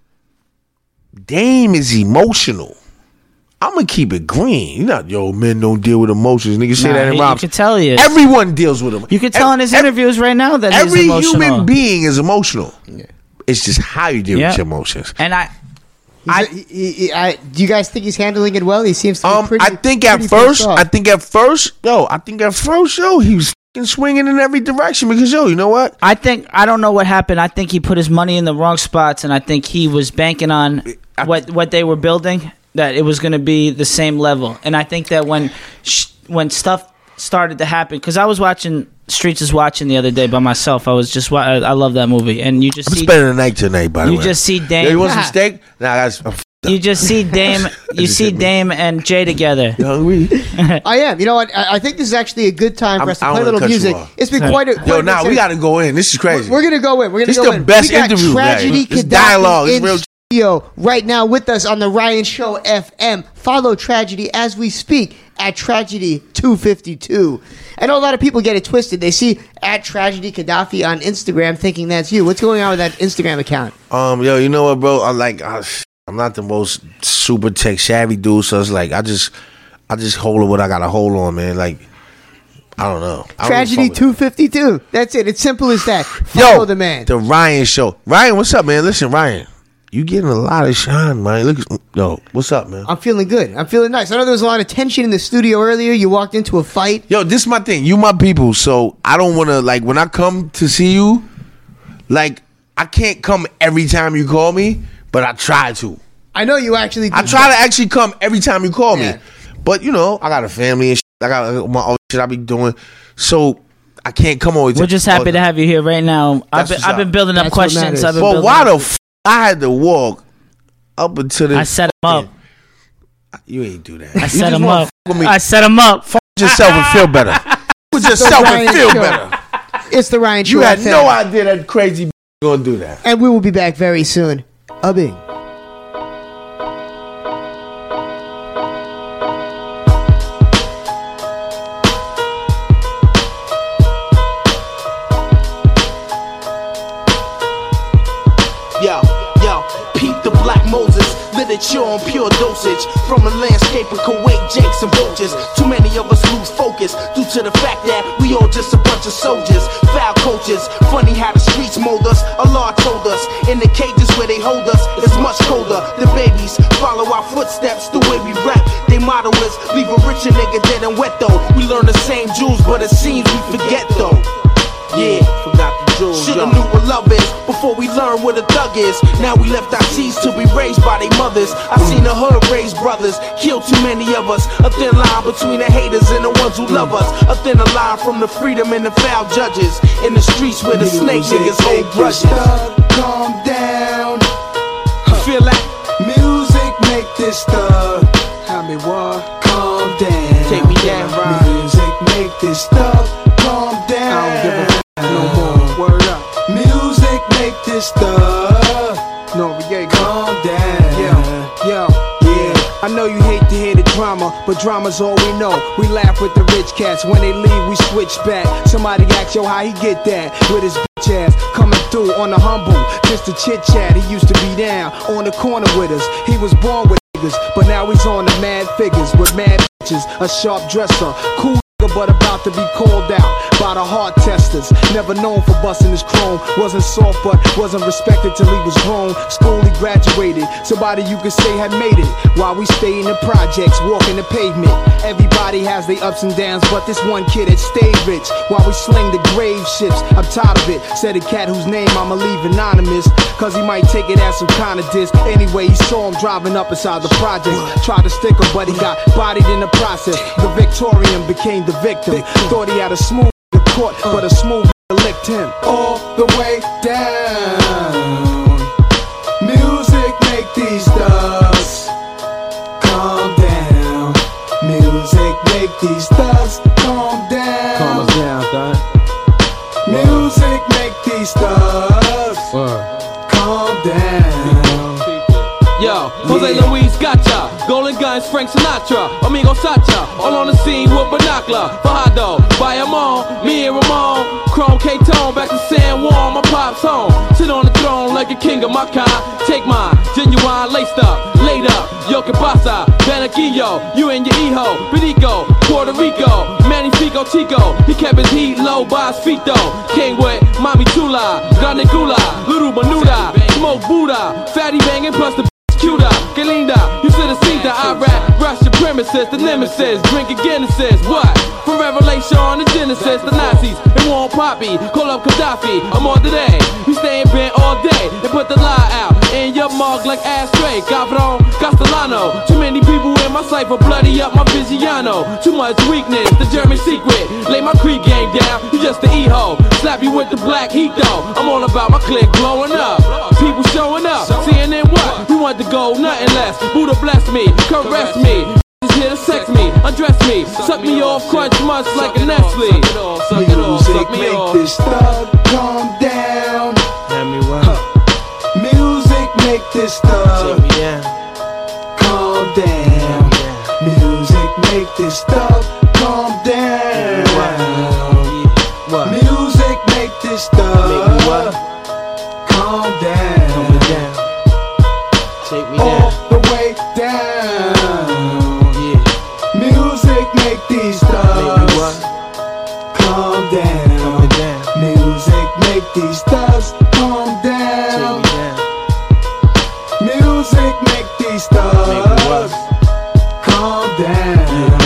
Dame is emotional. I'm gonna keep it green. You're not, men don't deal with emotions. Nigga say that in rhymes. You can tell he is. Everyone deals with them. You can tell in his interviews right now that every he's emotional. human being is emotional. Yeah. It's just how you deal with your emotions. And do you guys think he's handling it well? He seems to be pretty. I think at first, he was swinging in every direction because, you know what? I don't know what happened. I think he put his money in the wrong spots, and I think he was banking on what they were building, that it was going to be the same level. And I think that when stuff started to happen, because I was watching Streets is Watching the other day by myself. I love that movie, and you just I'm spending the night tonight. By the way, you just see Dame. You want some steak? Nah, that's. You just see Dame. You see Dame and Jay together. You hungry? I am. You know what? I think this is actually a good time for us to play a little music. It's been quite a. We got to go in. This is crazy. We're gonna go in. This is the best interview. Tragedy It's dialogue. It's real. Right now with us on the Ryan Show FM. Follow Tragedy as we speak at Tragedy 252. I know a lot of people get it twisted. They see at Tragedy Gaddafi on Instagram thinking that's you. What's going on with that Instagram account? You know what, bro? I'm not the most super tech savvy dude, so it's like I just hold what I gotta hold on, man. Like, I don't know. Tragedy 252. That's it. It's simple as that. Follow the man. The Ryan Show. Ryan, what's up, man? Listen, Ryan. You getting a lot of shine, man. What's up, man? I'm feeling good. I'm feeling nice. I know there was a lot of tension in the studio earlier. You walked into a fight. This is my thing. You my people, so I don't want to, when I come to see you, I can't come every time you call me, but I try to. I know you actually do. I try to actually come every time you call me. But, I got a family and shit. I got my other shit I be doing. So I can't come always. We're just happy to have you here right now. I've been building up questions. But why the I had to walk up until this. I set him up. You ain't do that. I set him up. I set him up. Fuck yourself and feel better. Fuck yourself and feel better. It's the Ryan Show. You had no idea that crazy gonna do that. And we will be back very soon. Bing. Yo, peep the the Black Moses, literature on pure dosage. From the landscape of Kuwait, Jakes and vultures. Too many of us lose focus due to the fact that we all just a bunch of soldiers. Foul coaches, funny how the streets mold us. Allah told us, in the cages where they hold us, it's much colder. The babies follow our footsteps the way we rap. They motto is, leave a richer nigga dead and wet though. We learn the same jewels, but it seems we forget though. Yeah, forgot the jewels. Shoulda knew what love is before we learned what a thug is. Now we left our seeds to be raised by their mothers. I seen the hood raise brothers, kill too many of us. A thin line between the haters and the ones who love us. A thinner line from the freedom and the foul judges. In the streets where the snake niggas hold grudges. Calm down. You feel that? Music make this thug. How me what? Calm down. Take me down, right? Music make this thug. Calm down. I don't give a no more. Word up. Music make this thug. No, yeah, calm down. Yo. I know you hate to hear the drama, but drama's all we know. We laugh with the rich cats, when they leave we switch back. Somebody ask yo how he get that, with his bitch ass coming through on the humble, just a chit chat. He used to be down on the corner with us. He was born with niggas, but now he's on the mad figures with mad bitches. A sharp dresser, cool but about to be called out by the hard testers. Never known for busting his chrome. Wasn't soft but wasn't respected till he was grown. School he graduated, somebody you could say had made it. While we stay in the projects, walking the pavement. Everybody has their ups and downs, but this one kid had stayed rich. While we sling the grave ships, I'm tired of it. Said a cat whose name I'ma leave anonymous, cause he might take it as some kind of diss. Anyway, he saw him driving up inside the projects. Tried to stick him, but he got bodied in the process. The Victorian became the victim. Thought he had a smooth court, but a smooth licked him all the way down. Music make these thugs calm down. Music make these thugs calm down. Calm us down, son. Music make these thugs calm down. Yo, Jose Luis gotcha. Golden Guns, Frank Sinatra, Amigo Sacha, all on the scene with binocular. Fajardo, Bayamon, me and Ramon, Chrome K-Tone, back to San Juan, my pop's home. Sit on the throne like a king of my kind. Take mine, genuine, laced up, laid up. Yo, que pasa, Benaquillo, you and your hijo, Perico, Puerto Rico, Manny Fico Chico. He kept his heat low by his feet though. Came with Mami Chula, Grande Gula, Little Menuda, Smoke Buddha, Fatty banging plus the cuter, que linda, you should have seen that I rap, rush your premises, the nemesis, drinking Guinnesses, what? From Revelation to Genesis, the Nazis, they want Poppy, call up Gaddafi, I'm on today, we stay in bed all day, and put the lie out, in your mug like ashtray, Cabron, Castellano, too many people in my cipher, bloody up my Vigiano, too much weakness, the German secret, lay my creek game down, you just the E-ho, slap you with the black heat though, I'm all about my clique blowing up, people showing up, CNN what, we want to go, nothing less. Buddha bless me, caress me. Is here to sex me, undress me, suck me off, crunch much like a Nestle. Suck it off, suck me off. Music make this thug calm down. Music make this thug calm down. Music make this thug calm down. Music make this thug calm down. Take me all the way down. Music make these thugs calm down. Music make these thugs calm down. Music make these thugs calm down.